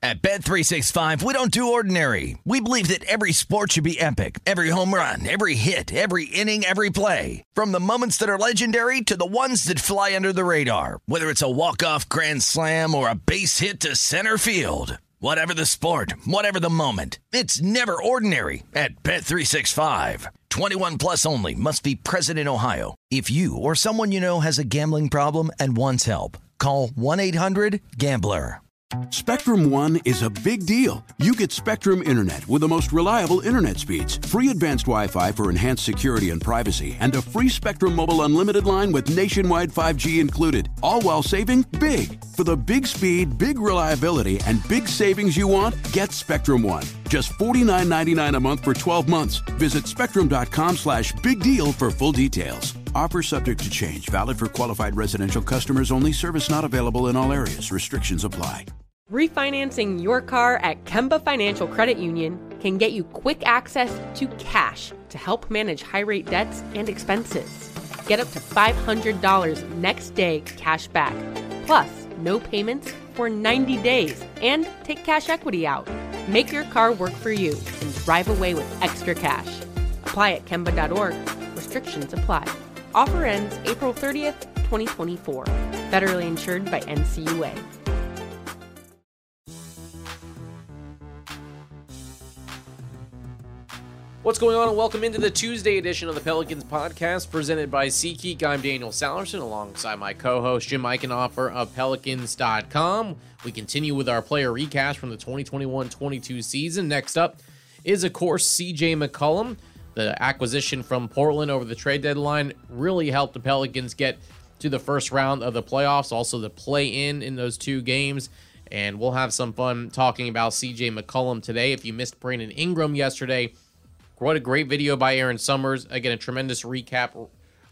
At Bet365, we don't do ordinary. We believe that every sport should be epic. Every home run, every hit, every inning, every play. From the moments that are legendary to the ones that fly under the radar. Whether it's a walk-off grand slam or a base hit to center field. Whatever the sport, whatever the moment. It's never ordinary at Bet365. 21 plus only. Must be present in Ohio. If you or someone you know has a gambling problem and wants help, call 1-800-GAMBLER. Spectrum One is a big deal. You get Spectrum Internet with the most reliable internet speeds, free advanced Wi-Fi for enhanced security and privacy, and a free Spectrum Mobile Unlimited line with nationwide 5G included, all while saving big. For the big speed, big reliability, and big savings you want, get Spectrum One. Just $49.99 a month for 12 months. Visit spectrum.com/big deal for full details. Offer subject to change. Valid for qualified residential customers only. Service not available in all areas. Restrictions apply. Refinancing your car at Kemba Financial Credit Union can get you quick access to cash to help manage high-rate debts and expenses. Get up to $500 next day cash back, plus no payments for 90 days, and take cash equity out. Make your car work for you and drive away with extra cash. Apply at Kemba.org. Restrictions apply. Offer ends April 30th, 2024. Federally insured by NCUA. What's going on, and welcome into the Tuesday edition of the Pelicans podcast presented by SeatGeek. I'm Daniel Salerson alongside my co-host Jim Eichenhofer of Pelicans.com. We continue with our player recast from the 2021-22 season. Next up is, of course, CJ McCollum. The acquisition from Portland over the trade deadline really helped the Pelicans get to the first round of the playoffs, also the play-in in those two games. And we'll have some fun talking about CJ McCollum today. If you missed Brandon Ingram yesterday, what a great video by Aaron Summers. Again, a tremendous recap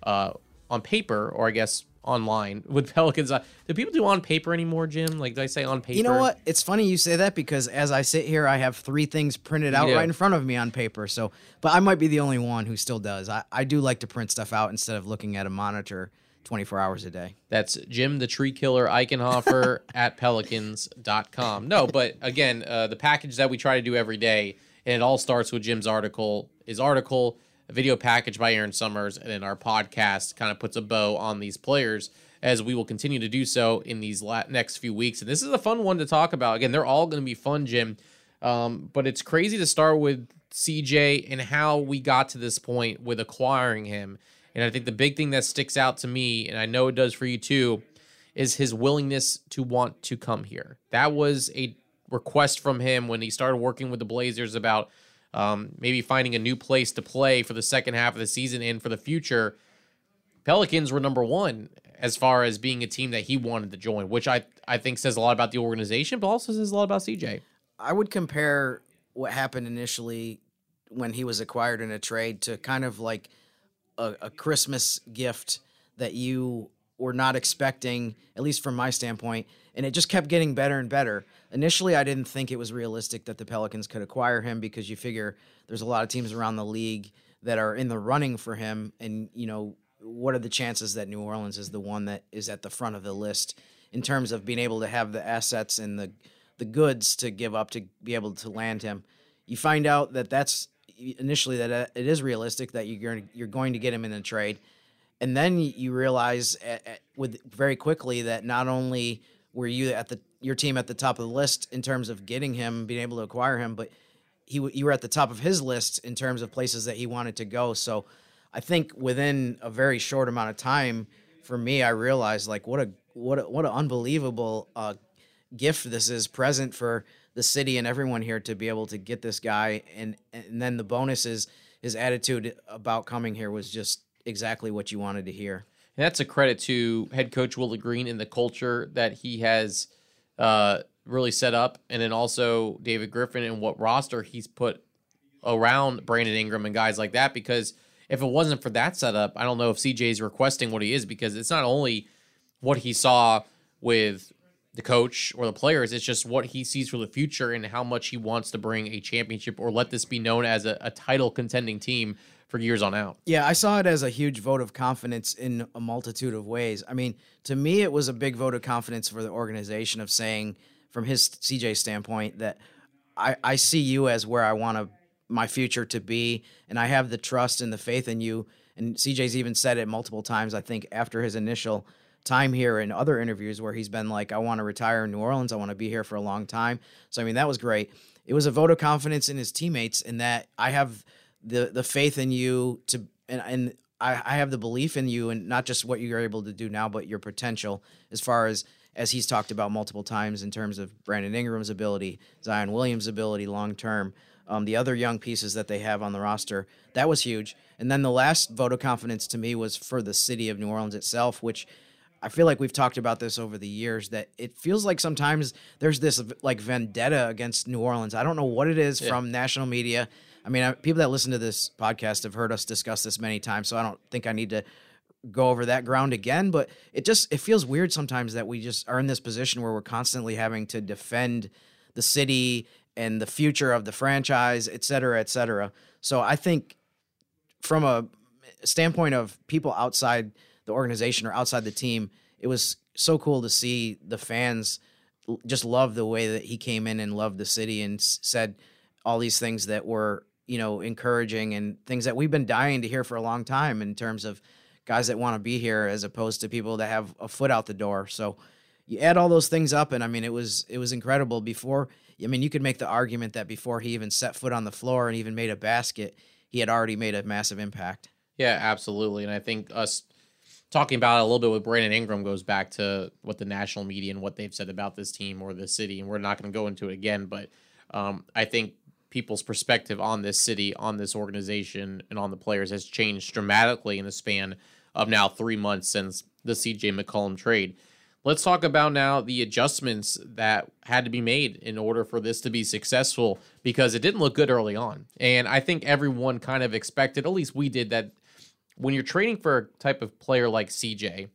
on paper, or I guess online, with Pelicans. Do people do on paper anymore, Jim? Like, did I say on paper? You know what? It's funny you say that, because as I sit here, I have 3 things printed out right in front of me on paper. So, but I might be the only one who still does. I do like to print stuff out instead of looking at a monitor 24 hours a day. That's Jim the Tree Killer Eichenhofer at Pelicans.com. No, but again, the package that we try to do every day, and it all starts with Jim's article, a video package by Aaron Summers, and then our podcast kind of puts a bow on these players, as we will continue to do so in these next few weeks. And this is a fun one to talk about. Again, they're all going to be fun, Jim, but it's crazy to start with CJ and how we got to this point with acquiring him. And I think the big thing that sticks out to me, and I know it does for you too, is his willingness to want to come here. That was a request from him when he started working with the Blazers about maybe finding a new place to play for the second half of the season and for the future. Pelicans were number one as far as being a team that he wanted to join, which I think says a lot about the organization, but also says a lot about CJ. I would compare what happened initially when he was acquired in a trade to kind of like a Christmas gift that you were not expecting, at least from my standpoint, and it just kept getting better and better. Initially, I didn't think it was realistic that the Pelicans could acquire him, because you figure there's a lot of teams around the league that are in the running for him, and, you know, what are the chances that New Orleans is the one that is at the front of the list in terms of being able to have the assets and the goods to give up to be able to land him? You find out that that's initially that it is realistic that you're going to get him in a trade, and then you realize with very quickly that not only were you your team at the top of the list in terms of getting him, being able to acquire him, but you were at the top of his list in terms of places that he wanted to go. So I think within a very short amount of time, for me, I realized like what an unbelievable gift this is, present for the city and everyone here to be able to get this guy. And then the bonus is his attitude about coming here was just exactly what you wanted to hear. And that's a credit to head coach Willie Green and the culture that he has really set up, and then also David Griffin and what roster he's put around Brandon Ingram and guys like that, because if it wasn't for that setup, I don't know if CJ's requesting what he is, because it's not only what he saw with the coach or the players, it's just what he sees for the future and how much he wants to bring a championship or let this be known as a title contending team for years on out. Yeah, I saw it as a huge vote of confidence in a multitude of ways. I mean, to me, it was a big vote of confidence for the organization of saying, from his CJ standpoint that I see you as where I want my future to be, and I have the trust and the faith in you. And CJ's even said it multiple times, I think, after his initial time here in other interviews where he's been like, I want to retire in New Orleans. I want to be here for a long time. So, I mean, that was great. It was a vote of confidence in his teammates in that I have the faith in you to, and I have the belief in you, and not just what you're able to do now, but your potential as far as he's talked about multiple times in terms of Brandon Ingram's ability, Zion Williams' ability long-term, the other young pieces that they have on the roster. That was huge. And then the last vote of confidence to me was for the city of New Orleans itself, which I feel like we've talked about this over the years, that it feels like sometimes there's this like vendetta against New Orleans. I don't know what it is from national media. I mean, people that listen to this podcast have heard us discuss this many times, so I don't think I need to go over that ground again, but it feels weird sometimes that we just are in this position where we're constantly having to defend the city and the future of the franchise, et cetera, et cetera. So I think from a standpoint of people outside the organization or outside the team, it was so cool to see the fans just love the way that he came in and loved the city and said all these things that were, encouraging and things that we've been dying to hear for a long time in terms of guys that want to be here as opposed to people that have a foot out the door. So you add all those things up, and I mean, it was incredible. You could make the argument that before he even set foot on the floor and even made a basket, he had already made a massive impact. Yeah, absolutely. And I think us talking about it a little bit with Brandon Ingram goes back to what the national media and what they've said about this team or this city. And we're not going to go into it again, but I think people's perspective on this city, on this organization, and on the players has changed dramatically in the span of now 3 months since the CJ McCollum trade. Let's talk about now the adjustments that had to be made in order for this to be successful, because it didn't look good early on. And I think everyone kind of expected, at least we did, that when you're trading for a type of player like CJ,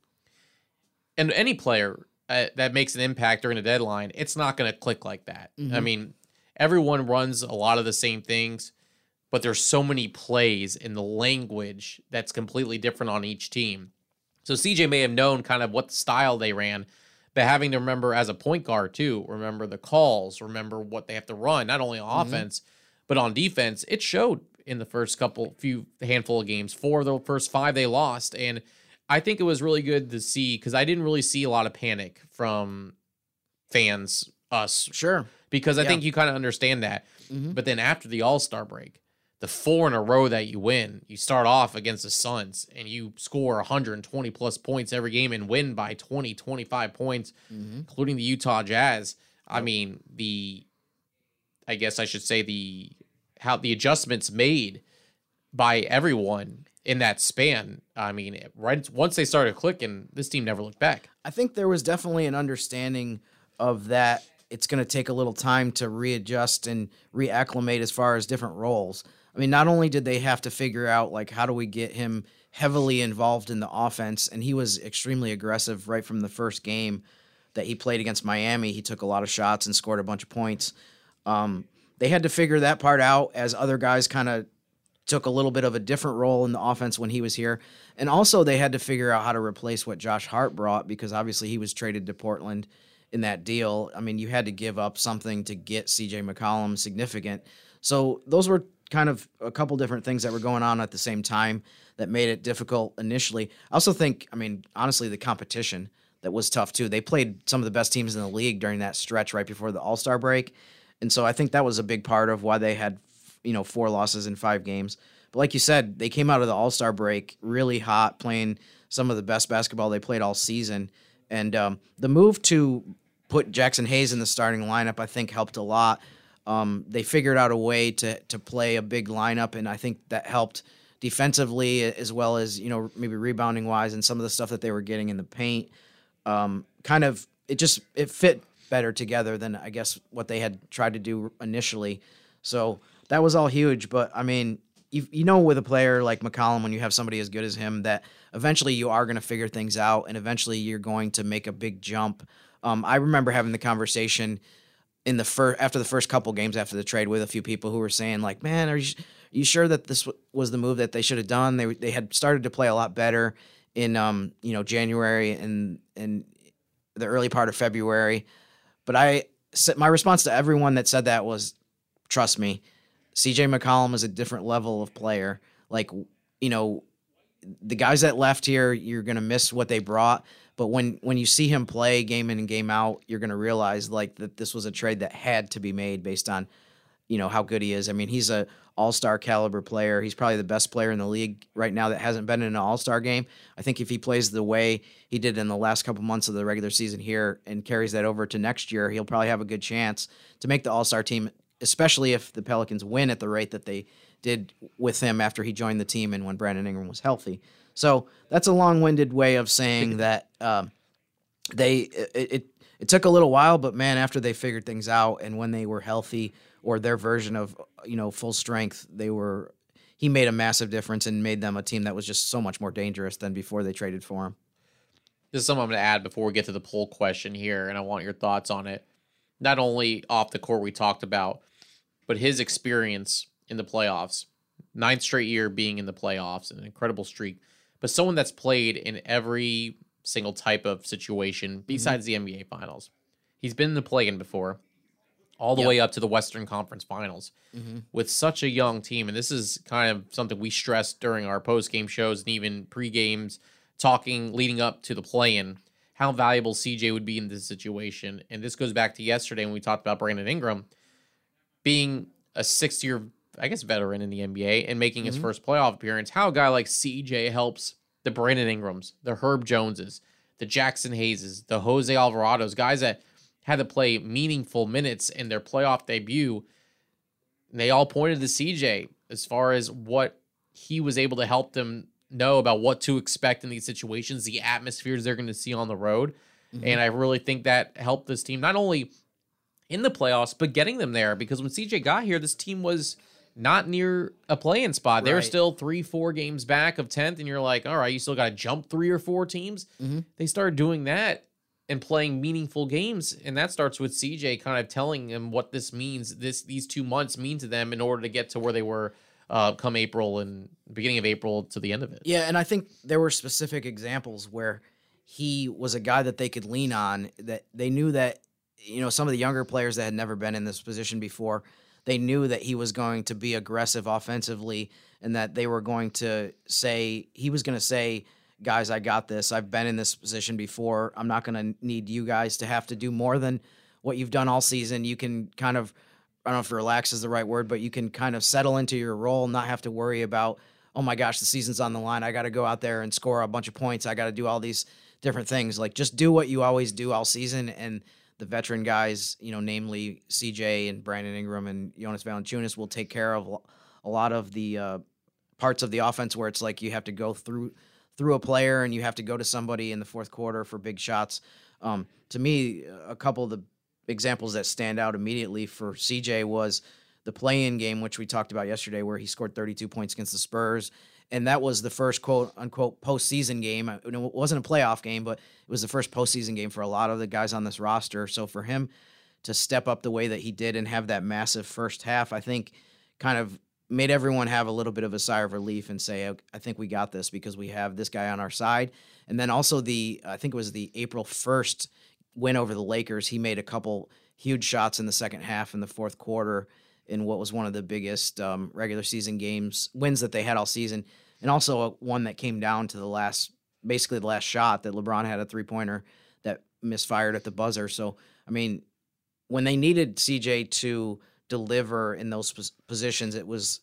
and any player that makes an impact during a deadline, it's not going to click like that. Mm-hmm. I mean, everyone runs a lot of the same things, but there's so many plays in the language that's completely different on each team. So CJ may have known kind of what style they ran, but having to remember as a point guard too, remember the calls, remember what they have to run, not only on offense, but on defense. It showed in the first handful of games. 4 of the first 5 they lost. And I think it was really good to see, because I didn't really see a lot of panic from fans, us. Sure. Because I think you kind of understand that. Mm-hmm. But then after the All-Star break, the 4 in a row that you win, you start off against the Suns and you score 120 plus points every game and win by 20, 25 points, including the Utah Jazz. I mean, I guess I should say how the adjustments made by everyone in that span. I mean, once they started clicking, this team never looked back. I think there was definitely an understanding of that. It's going to take a little time to readjust and reacclimate as far as different roles. I mean, not only did they have to figure out, like, how do we get him heavily involved in the offense, and he was extremely aggressive right from the first game that he played against Miami. He took a lot of shots and scored a bunch of points. They had to figure that part out as other guys kind of took a little bit of a different role in the offense when he was here. And also they had to figure out how to replace what Josh Hart brought, because obviously he was traded to Portland in that deal. I mean, you had to give up something to get CJ McCollum significant. So those were kind of a couple different things that were going on at the same time that made it difficult initially. I also think, I mean, honestly, the competition that was tough too. They played some of the best teams in the league during that stretch right before the All-Star break. And so I think that was a big part of why they had, 4 losses in 5 games. But like you said, they came out of the All-Star break really hot, playing some of the best basketball they played all season. And the move to put Jackson Hayes in the starting lineup, I think, helped a lot. They figured out a way to play a big lineup, and I think that helped defensively as well as, maybe rebounding wise and some of the stuff that they were getting in the paint. It fit better together than, I guess, what they had tried to do initially. So that was all huge. But I mean, with a player like McCollum, when you have somebody as good as him, that eventually you are going to figure things out, and eventually you're going to make a big jump. I remember having the conversation after the first couple games after the trade with a few people who were saying, like, man, are you sure that this was the move that they should have done? They had started to play a lot better in January and the early part of February. But my response to everyone that said that was, trust me, CJ McCollum is a different level of player. Like, you know, the guys that left here, you're going to miss what they brought. But when you see him play game in and game out, you're going to realize like that this was a trade that had to be made based on, you know, how good he is. I mean, he's a all-star caliber player. He's probably the best player in the league right now that hasn't been in an all-star game. I think if he plays the way he did in the last couple months of the regular season here and carries that over to next year, he'll probably have a good chance to make the all-star team, especially if the Pelicans win at the rate that they did with him after he joined the team and when Brandon Ingram was healthy. So that's a long-winded way of saying that it took a little while, but man, after they figured things out and when they were healthy or their version of, you know, full strength, he made a massive difference and made them a team that was just so much more dangerous than before they traded for him. This is something I'm going to add before we get to the poll question here, and I want your thoughts on it. Not only off the court we talked about, but his experience in the playoffs. 9th straight year being in the playoffs, an incredible streak. But someone that's played in every single type of situation besides the NBA Finals. He's been in the play-in before, all the way up to the Western Conference Finals with such a young team. And this is kind of something we stressed during our post-game shows and even pre-games, talking leading up to the play-in, how valuable CJ would be in this situation. And this goes back to yesterday when we talked about Brandon Ingram being a 6-year, I guess, veteran in the NBA and making his first playoff appearance. How a guy like CJ helps the Brandon Ingrams, the Herb Joneses, the Jackson Hayeses, the Jose Alvarados, guys that had to play meaningful minutes in their playoff debut. And they all pointed to CJ as far as what he was able to help them know about what to expect in these situations, the atmospheres they're going to see on the road. And I really think that helped this team, not only in the playoffs, but getting them there. Because when CJ got here, this team was not near a play-in spot. Right. They were still 3-4 games back of 10th, and you're like, all right, you still got to jump 3 or 4 teams. They started doing that and playing meaningful games, and that starts with CJ kind of telling them what this means, these 2 months mean to them in order to get to where they were come April and beginning of April to the end of it. Yeah, and I think there were specific examples where he was a guy that they could lean on, that they knew that, you know, some of the younger players that had never been in this position before, they knew that he was going to be aggressive offensively and that they were going to say, he was going to say, guys, I got this. I've been in this position before. I'm not going to need you guys to have to do more than what you've done all season. You can kind of, I don't know if relax is the right word, but you can kind of settle into your role, not have to worry about, oh my gosh, the season's on the line. I got to go out there and score a bunch of points. I got to do all these different things. Like, just do what you always do all season. And the veteran guys, you know, namely CJ and Brandon Ingram and Jonas Valanciunas, will take care of a lot of the parts of the offense where it's like you have to go through a player and you have to go to somebody in the fourth quarter for big shots. To me, a couple of the examples that stand out immediately for CJ was the play-in game, which we talked about yesterday, where he scored 32 points against the Spurs. And that was the first quote-unquote postseason game. It wasn't a playoff game, but it was the first postseason game for a lot of the guys on this roster. So for him to step up the way that he did and have that massive first half, I think kind of made everyone have a little bit of a sigh of relief and say, I think we got this because we have this guy on our side. And then also I think it was the April 1st win over the Lakers. He made a couple huge shots in the second half in the fourth quarter in what was one of the biggest regular season wins that they had all season. And also one that came down to basically the last shot that LeBron had a 3-pointer that misfired at the buzzer. So, I mean, when they needed CJ to deliver in those positions,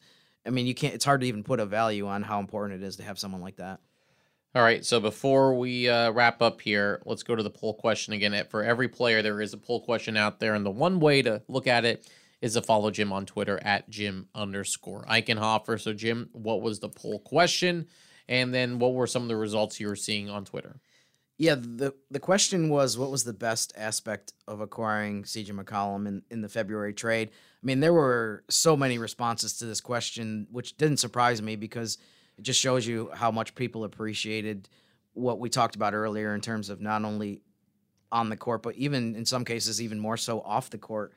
it's hard to even put a value on how important it is to have someone like that. All right, so before we wrap up here, let's go to the poll question again. For every player, there is a poll question out there, and the one way to look at it is to follow Jim on Twitter at Jim_Eichenhofer. So, Jim, what was the poll question? And then what were some of the results you were seeing on Twitter? Yeah, the question was, what was the best aspect of acquiring CJ McCollum in the February trade? I mean, there were so many responses to this question, which didn't surprise me because it just shows you how much people appreciated what we talked about earlier in terms of not only on the court, but even in some cases, even more so off the court.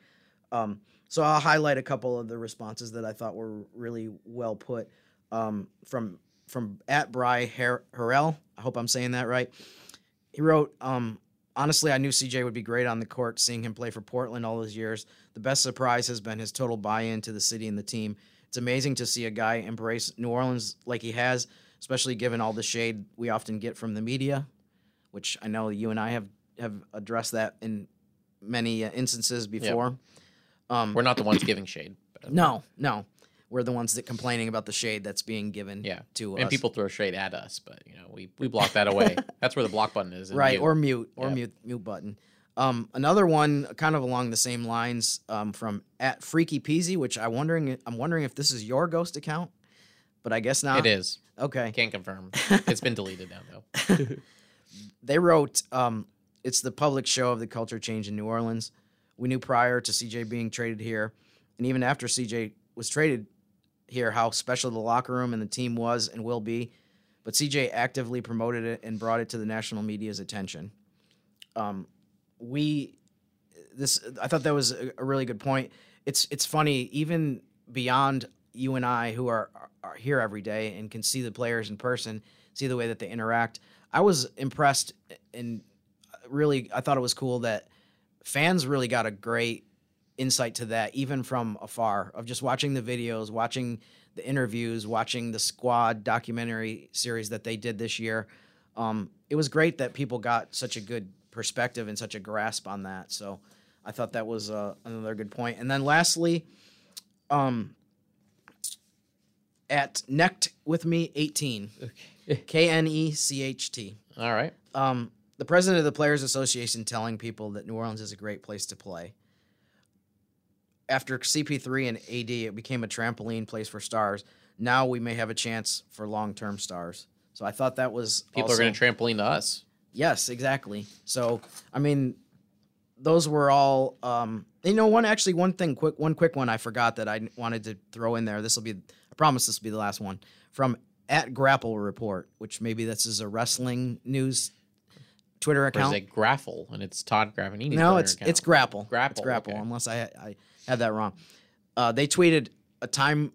So I'll highlight a couple of the responses that I thought were really well put from @Bry Harrell. I hope I'm saying that right. He wrote, Honestly, I knew CJ would be great on the court, seeing him play for Portland all those years. The best surprise has been his total buy-in to the city and the team. It's amazing to see a guy embrace New Orleans like he has, especially given all the shade we often get from the media, which I know you and I have addressed that in many instances before. Yep. We're not the ones giving shade. No. We're the ones that complaining about the shade that's being given to us. And people throw shade at us, but we block that away. That's where the block button is. Right, or mute button. Another one kind of along the same lines from @FreakyPeasy, which I'm wondering if this is your ghost account, but I guess not. It is. Okay. Can't confirm. It's been deleted now, though. They wrote, it's the public show of the culture change in New Orleans. We knew prior to CJ being traded here, and even after CJ was traded here, how special the locker room and the team was and will be. But CJ actively promoted it and brought it to the national media's attention. I thought that was a really good point. It's funny, even beyond you and I, who are here every day and can see the players in person, see the way that they interact. I was impressed, and really, I thought it was cool that fans really got a great insight to that, even from afar, of just watching the videos, watching the interviews, watching the squad documentary series that they did this year. It was great that people got such a good perspective and such a grasp on that. So I thought that was another good point. And then lastly, at Necht with me 18, KNECHT. All right. The president of the Players Association telling people that New Orleans is a great place to play. After CP3 and AD, it became a trampoline place for stars. Now we may have a chance for long-term stars. So I thought that was people are going to trampoline to us. Yes, exactly. So I mean, those were all. One quick one I forgot that I wanted to throw in there. I promise this will be the last one from @Grapple Report, which maybe this is a wrestling news Twitter account. Or is it Graffle, and it's Todd Gravanini's No, Twitter account. it's Grapple. Grapple. It's Grapple, okay. Unless I had that wrong. They tweeted at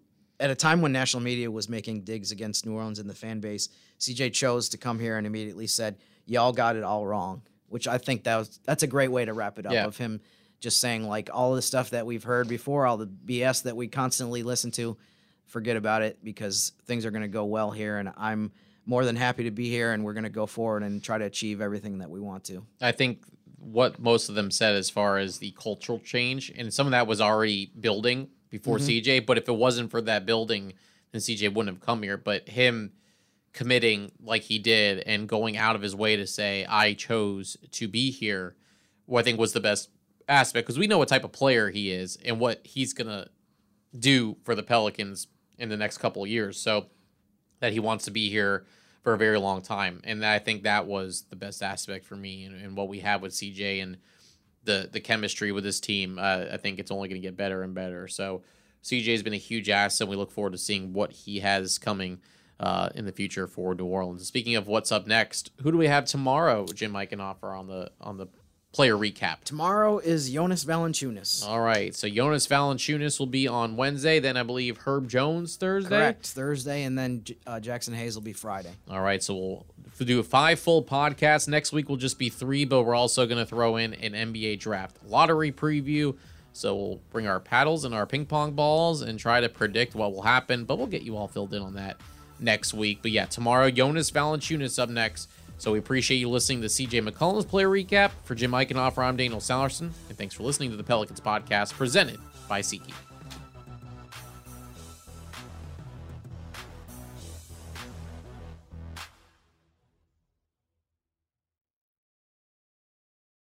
a time when national media was making digs against New Orleans and the fan base. CJ chose to come here and immediately said, "Y'all got it all wrong," which I think that's a great way to wrap it up. Yeah. Of him just saying, like, all the stuff that we've heard before, all the BS that we constantly listen to, forget about it, because things are going to go well here, and I'm more than happy to be here, and we're going to go forward and try to achieve everything that we want to. I think what most of them said as far as the cultural change, and some of that was already building before CJ, but if it wasn't for that building, then CJ wouldn't have come here. But him committing like he did and going out of his way to say, I chose to be here, I think was the best aspect, because we know what type of player he is and what he's going to do for the Pelicans in the next couple of years. So that he wants to be here for a very long time. And I think that was the best aspect for me and what we have with CJ and the chemistry with his team. I think it's only going to get better and better. So CJ has been a huge asset, and we look forward to seeing what he has coming in the future for New Orleans. Speaking of what's up next, who do we have tomorrow, Jim Eichenhofer, on the player recap? Tomorrow is Jonas Valanciunas. All right, so Jonas Valanciunas will be on Wednesday. Then I believe Herb Jones Thursday. Correct, Thursday, and then Jackson Hayes will be Friday. All right, so we'll do 5 full podcasts. Next week will just be 3, but we're also going to throw in an NBA draft lottery preview. So we'll bring our paddles and our ping pong balls and try to predict what will happen, but we'll get you all filled in on that next week. But yeah, tomorrow, Jonas Valanciunas up next. So we appreciate you listening to CJ McCollum's player recap. For Jim Eichenhofer, I'm Daniel Sallerson, and thanks for listening to the Pelicans podcast presented by SeatGeek.